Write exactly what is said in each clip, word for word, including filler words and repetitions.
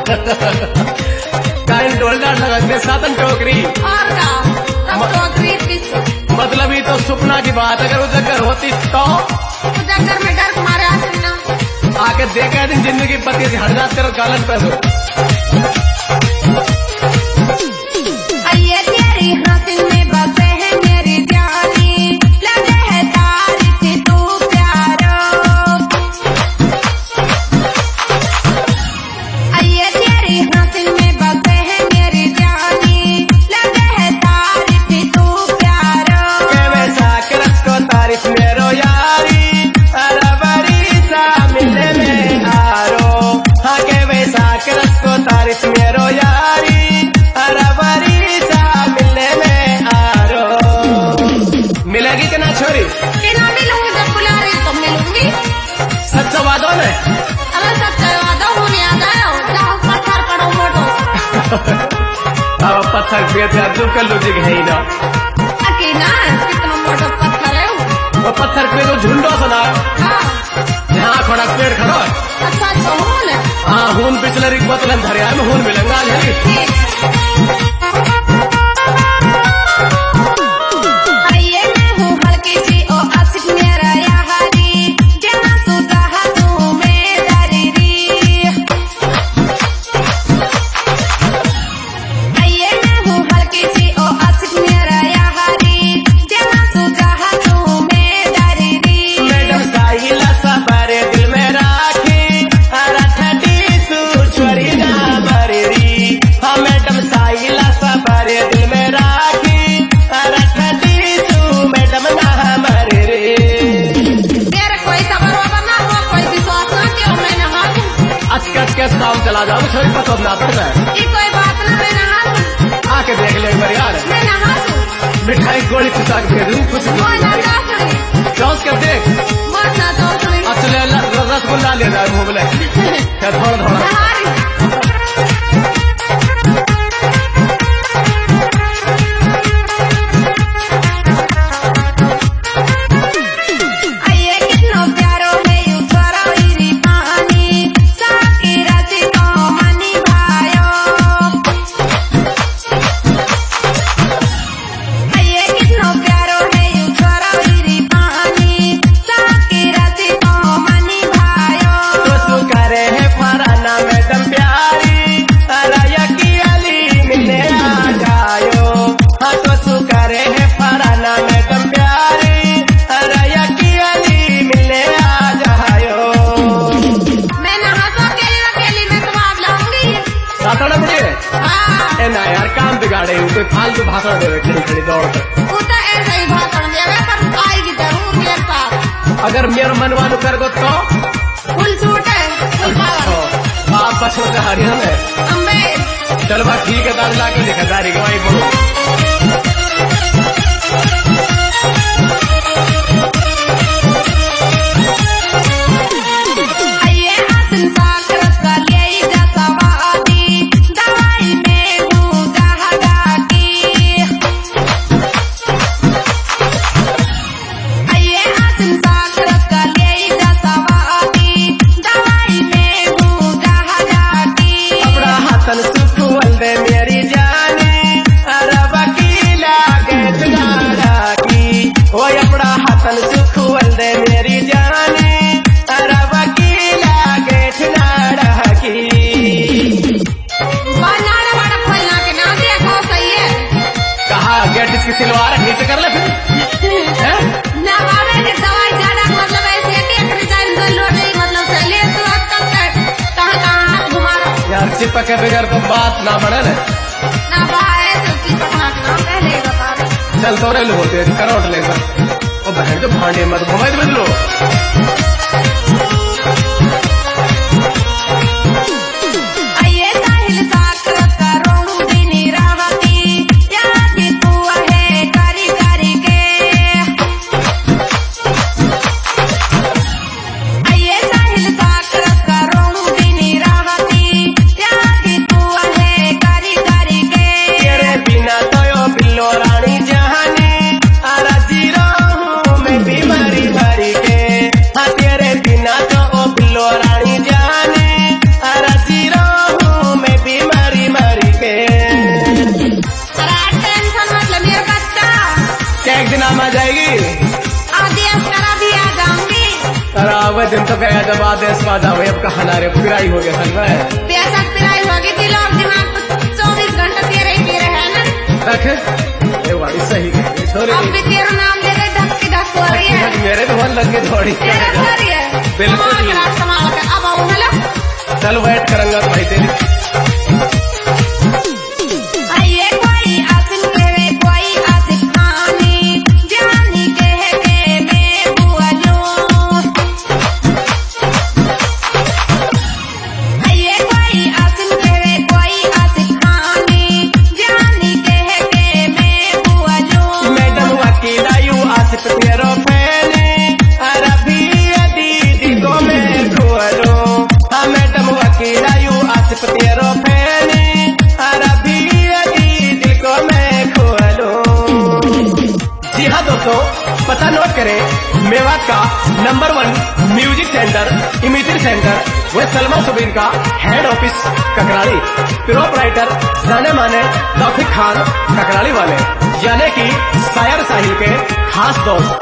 काइन डोलडा लगते सातन टोकरी और का तब टोकरी पीस मतलब ये तो सपना की बात। अगर उस घर होती तो उस घर में डर मारे आते ना आके देखा दिन जिंदगी पति से हट जाते और गालन पे दो आइए तेरी हासिल में बसे है मेरी जानी लगे है तारीफ तू प्यारो आइए तेरी हासिल में बसे है मेरी जानी लगे है तारीफ तू प्यारो के वैसा करस को तारीफ मेरो यारी अरे बड़ी सा मिले में आरो। हाँ के वैसा करस को तारीफ मेरो यारी अरे बड़ी सा मिले में आरो। मिलेगी कि ना छोरी? कि ना मिलूंगी जब बुला रही तो मिलूंगी। सच वादों में अरे सच्चा वादा हो नहीं आता है जाओ पत्थर पड़ो मोटो अब पत्थर पे तू कर लो जी है ना अकेला कितना मोटा पत्थर है वो वो पत्थर पे तो झुंडो सुना हाँ यहाँ खड़ा पेड़ खड़ा अच्छा अच्छा होल है हाँ हून पिछले रिक बतलन धरिया में हून मिलेंगा आइए मैं हूँ हल्की सी ओ आशिक मेरा यारी जहाँ सुधा तू में दरीरी आइए मैं हूँ हल्की सी ओ आशिक मेरा यारी जहाँ सुधा तू में दरीरी मैडम साहिला सफारे दिल में राखी अरे ठंडी सूछवरी ना मरेरी। हाँ मैडम साहिला सफारे दिल में राखी अरे ठंडी सू मैडम ना मरेरी। तेरे कोई सबर वबर ना हो कोई विश्वास ना क्यों मैं नहा दूं अचकच के काम चला जाओ छोरी पतो ना पड़ता है ये कोई बात ना मैं नहा दूं आके देख ले एक बार यार मैं नहा दूं मिठाई गोली खुशा के दे दूं खुश वो ना दासड़ी चौस कर देख मत ना दासड़ी अच्छा ले रसगुल्ला ले रहा है मुंह में क्या थोड़ा थोड़ा नहारी आइए कितना प्यारो है यू छोरा इरी पानी साकी राती को मनी भायो आइए कितना प्यारो है यू छोरा इरी पानी साकी राती को मनी भायो तो तू करे है फराना मैडम प्यारी अराया की अली मिलने आ जायो। हाँ तो तू करे है फराना मैडम प्यारी अराया की अली मिलने आ जायो। मैं नहा तो अकेली अकेली मैं तो आप लाऊंगी भाषण मुझे हाँ ए ना यार काम बिगाड़े हूँ कोई फालतू भाषण दे खड़ी खड़ी दौड़ कर वो तो ऐसा ही भाषण देवे पर आएगी जरूर मेरे साथ अगर मेरा मनवानु कर गो तो फुल छूट है फुल पावर आप बस होता हरियाणा में अम्बे चलो बात ठीक है दाद ला के देखा दारी गवाई बोलो आइए आसन साकर कर ले जैसा वादी दवाई में हूँ जहाँ की आइए आसन साकर कर ले जैसा वादी दवाई में हूँ जहाँ की अपना हाथन सुख वंदे मेरी जानी अरे वकीला गैस गाड़ा की वो अपना हाथन सुख वंदे मेरी जानी अरे वकीला गैस नाड़ा की। बनाना बड़ा फैला के ना देखो सही है कहा गेट इसकी सिलवार नीचे कर ले फिर हैं? ना बाबे की दवाई ज्यादा मतलब ऐसे नहीं डिजाइन कर लो नहीं मतलब चलिए तो अब तक कहाँ कहाँ हाथ घुमा रहा यार चिपक के बगैर तो बात ना बढ़े ना ना बाए तो की पटना के नाम पहले ही बता रहे चल तो रे लो होते करोट ले ओ बहन जो भांडे मत घुमाई बदलो आइए साहिल साकर करो दिनी रावती याद तू है करी करी के आइए साहिल साकर करो दिनी रावती याद तू है करी करी के तेरे बिना तो यो बिल्लो रानी जहानी आरा जीरो हूँ मैं बीमारी भरी के। हाँ दिन तो गया जब आदेश बाजा हुए अब कहा रे पिराई हो गया सन में पैसा पिराई होगी थी लोग दिमाग तो चौबीस घंटे तेरे ही तेरे है ना रख ये वाली सही है छोरे अब भी तेरा नाम ले रहे धक्के धक्के हो रही है मेरे तो मन लग गई थोड़ी तेरा हो रही है बिल्कुल संभाल के अब आऊँ हेलो चल वेट करूंगा भाई तेरी आइए कोई आसिफ करे कोई आसिफ खानी जानी कह के मैं बुआ जो आइए कोई आसिफ करे कोई आसिफ खानी जानी कह के मैं बुआ जो मैडम वकील आयु आसिफ तेरो फैनी अरबी दीदी को मैं खोलो हाँ मैडम वकील आयु आसिफ तेरो फैनी अरबी दीदी को मैं खोलो। जी हाँ दोस्तों पता नोट करें मेवात का number one music centre imitation centre वो सलमा सुबीर का हेड ऑफिस ककराली प्रोप राइटर जाने माने तौफीक खान ककराली वाले यानी कि शायर साहिल के खास दोस्त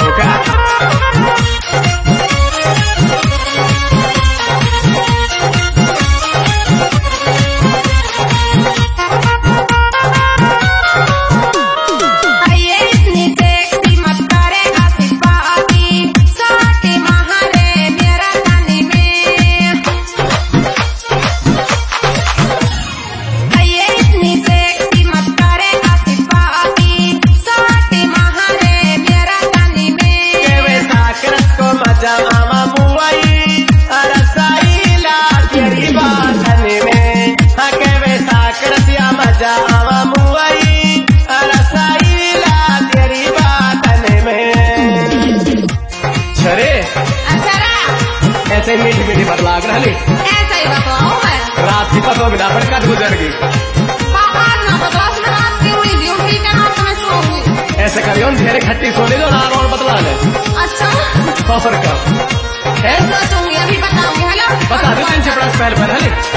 ऐसे मीठी मीठी बात लाग रही ऐसा ही बताओ मैं रात की पतो बिना पर कद गुजर गई ना बता मैं रात की हुई ड्यूटी के रात में सोऊंगी ऐसे करियो ढेरे खट्टी सोने जो ना और बतला ले अच्छा ऑफर का ऐसा सोऊंगी अभी बताऊंगी हेलो बता दे तीन से पहले पहले